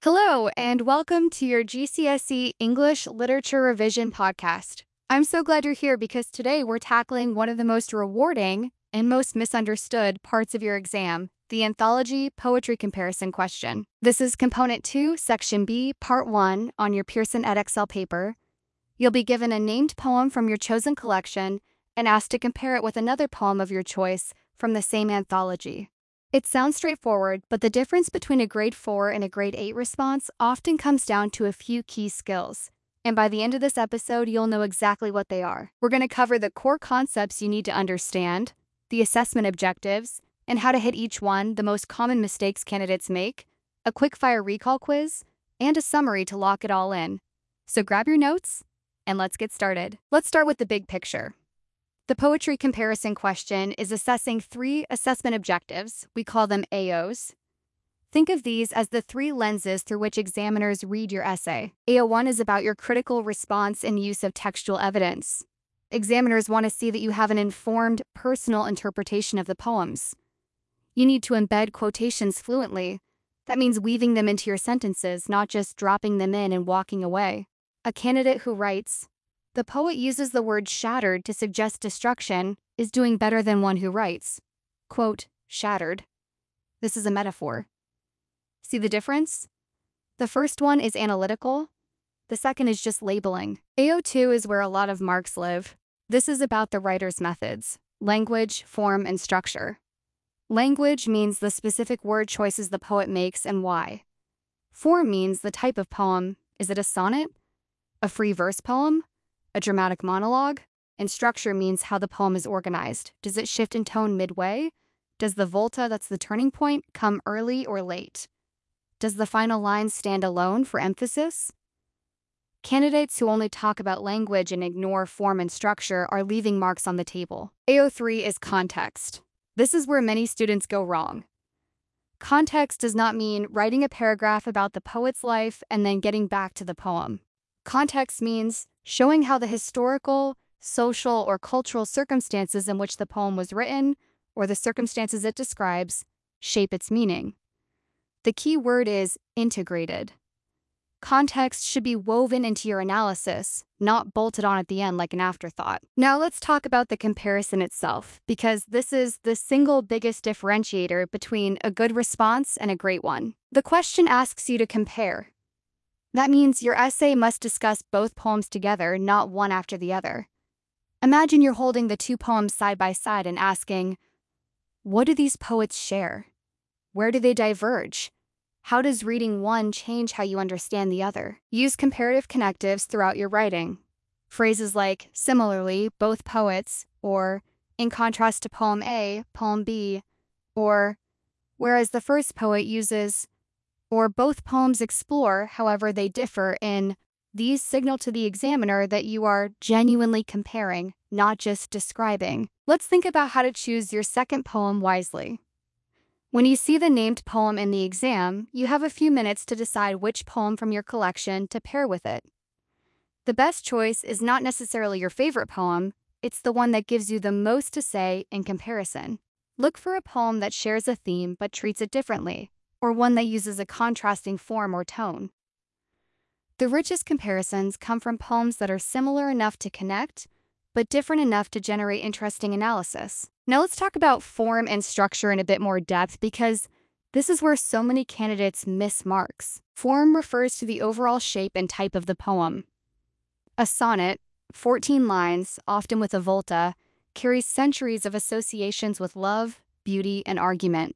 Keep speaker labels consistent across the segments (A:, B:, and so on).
A: Hello, and welcome to your GCSE English Literature Revision podcast. I'm so glad you're here because today we're tackling one of the most rewarding and most misunderstood parts of your exam, the anthology poetry comparison question. This is Component 2, Section B, Part 1 on your Pearson edXL paper. You'll be given a named poem from your chosen collection and asked to compare it with another poem of your choice from the same anthology. It sounds straightforward, but the difference between a grade 4 and a grade 8 response often comes down to a few key skills. And by the end of this episode, you'll know exactly what they are. We're going to cover the core concepts you need to understand, the assessment objectives, and how to hit each one, the most common mistakes candidates make, a quick-fire recall quiz, and a summary to lock it all in. So grab your notes, and let's get started. Let's start with the big picture. The poetry comparison question is assessing three assessment objectives. We call them AOs. Think of these as the three lenses through which examiners read your essay. AO1 is about your critical response and use of textual evidence. Examiners want to see that you have an informed, personal interpretation of the poems. You need to embed quotations fluently. That means weaving them into your sentences, not just dropping them in and walking away. A candidate who writes, "The poet uses the word shattered to suggest destruction," is doing better than one who writes, quote, "shattered." This is a metaphor. See the difference? The first one is analytical. The second is just labeling. AO2 is where a lot of marks live. This is about the writer's methods, language, form, and structure. Language means the specific word choices the poet makes and why. Form means the type of poem. Is it a sonnet? A free verse poem? A dramatic monologue? And structure means how the poem is organized. Does it shift in tone midway? Does the volta, that's the turning point, come early or late? Does the final line stand alone for emphasis? Candidates who only talk about language and ignore form and structure are leaving marks on the table. AO3 is context. This is where many students go wrong. Context does not mean writing a paragraph about the poet's life and then getting back to the poem. Context means showing how the historical, social, or cultural circumstances in which the poem was written, or the circumstances it describes, shape its meaning. The key word is integrated. Context should be woven into your analysis, not bolted on at the end like an afterthought. Now let's talk about the comparison itself, because this is the single biggest differentiator between a good response and a great one. The question asks you to compare. That means your essay must discuss both poems together, not one after the other. Imagine you're holding the two poems side by side and asking, what do these poets share? Where do they diverge? How does reading one change how you understand the other? Use comparative connectives throughout your writing. Phrases like, similarly, both poets, or in contrast to poem A, poem B, or whereas the first poet uses, or both poems explore, however they differ in, these signal to the examiner that you are genuinely comparing, not just describing. Let's think about how to choose your second poem wisely. When you see the named poem in the exam, you have a few minutes to decide which poem from your collection to pair with it. The best choice is not necessarily your favorite poem, it's the one that gives you the most to say in comparison. Look for a poem that shares a theme but treats it differently, or one that uses a contrasting form or tone. The richest comparisons come from poems that are similar enough to connect, but different enough to generate interesting analysis. Now let's talk about form and structure in a bit more depth because this is where so many candidates miss marks. Form refers to the overall shape and type of the poem. A sonnet, 14 lines, often with a volta, carries centuries of associations with love, beauty, and argument.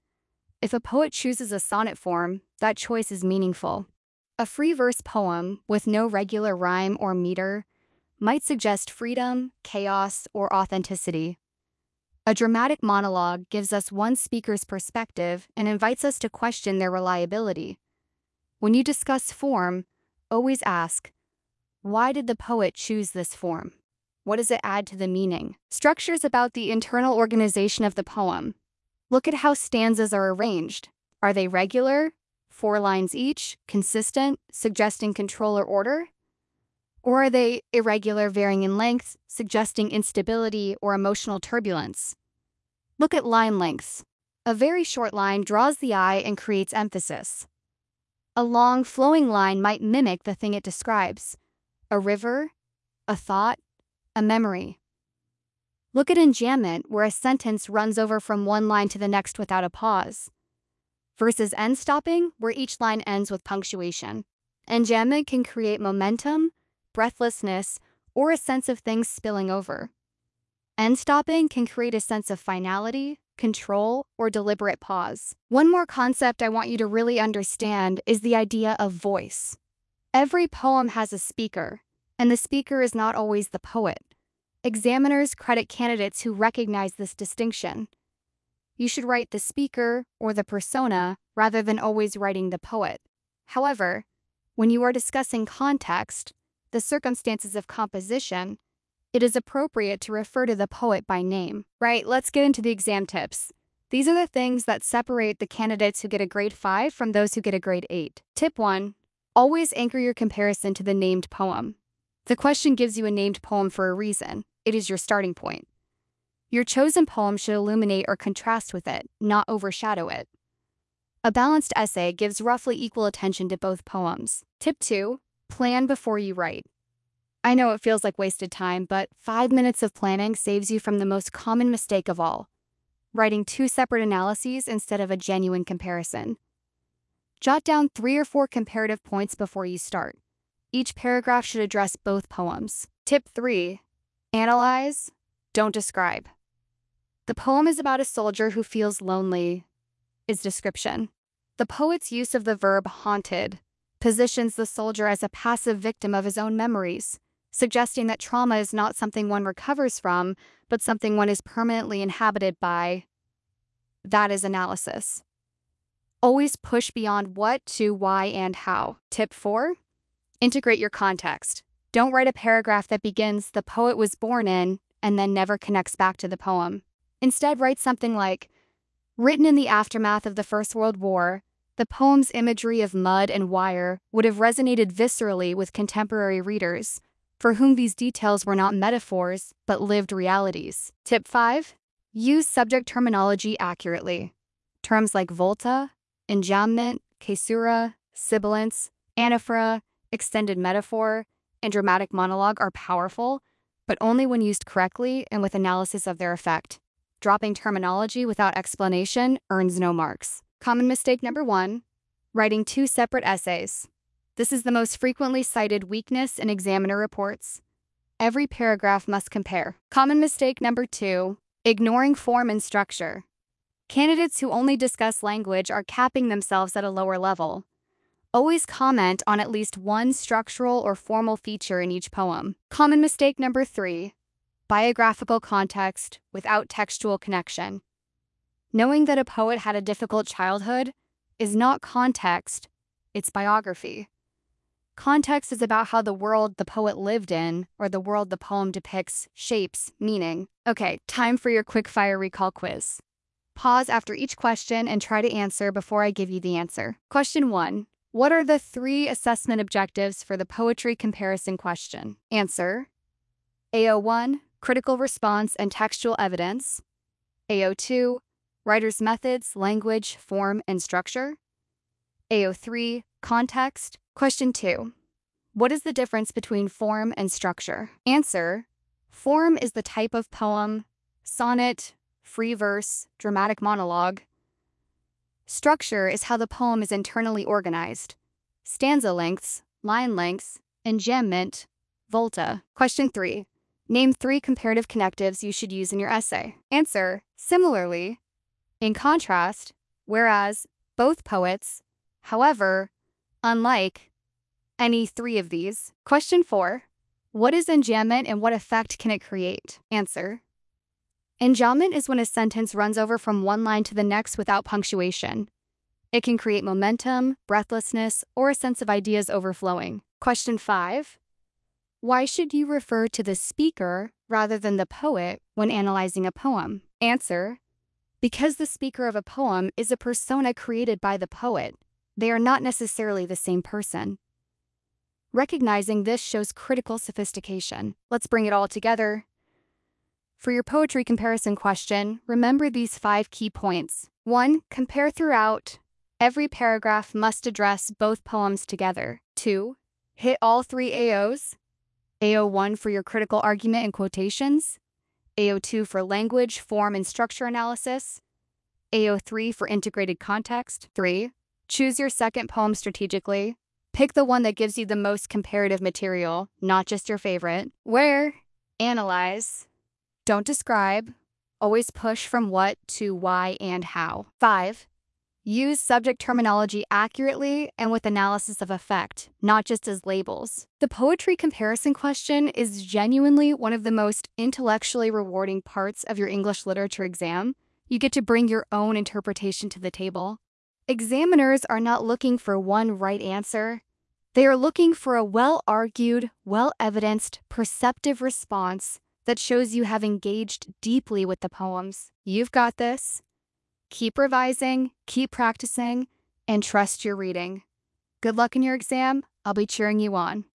A: If a poet chooses a sonnet form, that choice is meaningful. A free verse poem with no regular rhyme or meter might suggest freedom, chaos, or authenticity. A dramatic monologue gives us one speaker's perspective and invites us to question their reliability. When you discuss form, always ask, why did the poet choose this form? What does it add to the meaning? Structure is about the internal organization of the poem. Look at how stanzas are arranged. Are they regular, 4 lines each, consistent, suggesting control or order? Or are they irregular, varying in length, suggesting instability or emotional turbulence? Look at line lengths. A very short line draws the eye and creates emphasis. A long, flowing line might mimic the thing it describes: a river, a thought, a memory. Look at enjambment, where a sentence runs over from one line to the next without a pause, versus end stopping, where each line ends with punctuation. Enjambment can create momentum, breathlessness, or a sense of things spilling over. End stopping can create a sense of finality, control, or deliberate pause. One more concept I want you to really understand is the idea of voice. Every poem has a speaker, and the speaker is not always the poet. Examiners credit candidates who recognize this distinction. You should write the speaker or the persona rather than always writing the poet. However, when you are discussing context, the circumstances of composition, it is appropriate to refer to the poet by name. Right, let's get into the exam tips. These are the things that separate the candidates who get a grade 5 from those who get a grade 8. Tip 1. Always anchor your comparison to the named poem. The question gives you a named poem for a reason. It is your starting point. Your chosen poem should illuminate or contrast with it, not overshadow it. A balanced essay gives roughly equal attention to both poems. Tip 2. Plan before you write. I know it feels like wasted time, but 5 minutes of planning saves you from the most common mistake of all: writing 2 separate analyses instead of a genuine comparison. Jot down 3 or 4 comparative points before you start. Each paragraph should address both poems. Tip 3. Analyze, don't describe. The poem is about a soldier who feels lonely, is description. The poet's use of the verb haunted positions the soldier as a passive victim of his own memories, suggesting that trauma is not something one recovers from, but something one is permanently inhabited by. That is analysis. Always push beyond what to why and how. Tip 4. Integrate your context. Don't write a paragraph that begins "the poet was born in" and then never connects back to the poem. Instead, write something like, "Written in the aftermath of the First World War, the poem's imagery of mud and wire would have resonated viscerally with contemporary readers, for whom these details were not metaphors, but lived realities." Tip 5. Use subject terminology accurately. Terms like volta, enjambment, caesura, sibilance, anaphora, extended metaphor, and dramatic monologue are powerful, but only when used correctly and with analysis of their effect. Dropping terminology without explanation earns no marks. Common mistake number 1. Writing 2 separate essays. This is the most frequently cited weakness in examiner reports. Every paragraph must compare. Common mistake number 2. Ignoring form and structure. Candidates who only discuss language are capping themselves at a lower level. Always comment on at least one structural or formal feature in each poem. Common mistake number 3. Biographical context without textual connection. Knowing that a poet had a difficult childhood is not context, it's biography. Context is about how the world the poet lived in, or the world the poem depicts, shapes meaning. Okay, time for your quick-fire recall quiz. Pause after each question and try to answer before I give you the answer. Question 1. What are the 3 assessment objectives for the poetry comparison question? Answer: AO1, critical response and textual evidence. AO2, writer's methods, language, form, and structure. AO3, context. Question 2. What is the difference between form and structure? Answer: form is the type of poem, sonnet, free verse, dramatic monologue. Structure is how the poem is internally organized: stanza lengths, line lengths, enjambment, volta. Question 3. Name 3 comparative connectives you should use in your essay. Answer: similarly, in contrast, whereas, both poets, however, unlike, any 3 of these. Question 4. What is enjambment and what effect can it create? Answer: enjambment is when a sentence runs over from one line to the next without punctuation. It can create momentum, breathlessness, or a sense of ideas overflowing. Question 5. Why should you refer to the speaker rather than the poet when analyzing a poem? Answer: because the speaker of a poem is a persona created by the poet. They are not necessarily the same person. Recognizing this shows critical sophistication. Let's bring it all together. For your poetry comparison question, remember these 5 key points. 1. Compare throughout. Every paragraph must address both poems together. 2. Hit all three AOs. AO1 for your critical argument and quotations. AO2 for language, form, and structure analysis. AO3 for integrated context. 3. Choose your second poem strategically. Pick the one that gives you the most comparative material, not just your favorite. Where? Analyze. Don't describe. Always push from what to why and how. 5. Use subject terminology accurately and with analysis of effect, not just as labels. The poetry comparison question is genuinely one of the most intellectually rewarding parts of your English literature exam. You get to bring your own interpretation to the table. Examiners are not looking for one right answer. They are looking for a well-argued, well-evidenced, perceptive response that shows you have engaged deeply with the poems. You've got this. Keep revising, keep practicing, and trust your reading. Good luck in your exam. I'll be cheering you on.